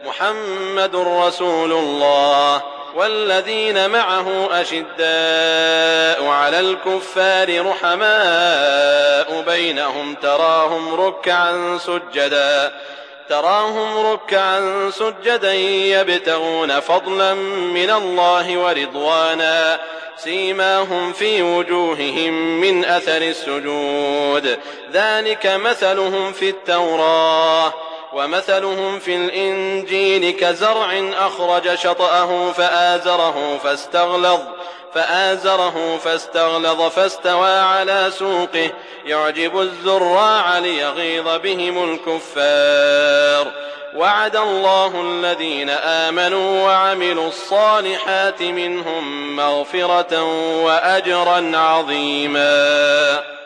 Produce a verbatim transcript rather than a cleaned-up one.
محمد رسول الله والذين معه أشداء على الكفار رحماء بينهم تراهم ركعا سجدا تراهم ركعا سجدا يبتغون فضلا من الله ورضوانا سيماهم في وجوههم من أثر السجود ذلك مثلهم في التوراة ومثلهم في الإنجيل كزرع أخرج شطأه فآزره فاستغلظ فآزره فاستغلظ فاستوى على سوقه يعجب الزراع ليغيظ بهم الكفار وعد الله الذين آمنوا وعملوا الصالحات منهم مغفرة وأجرا عظيما.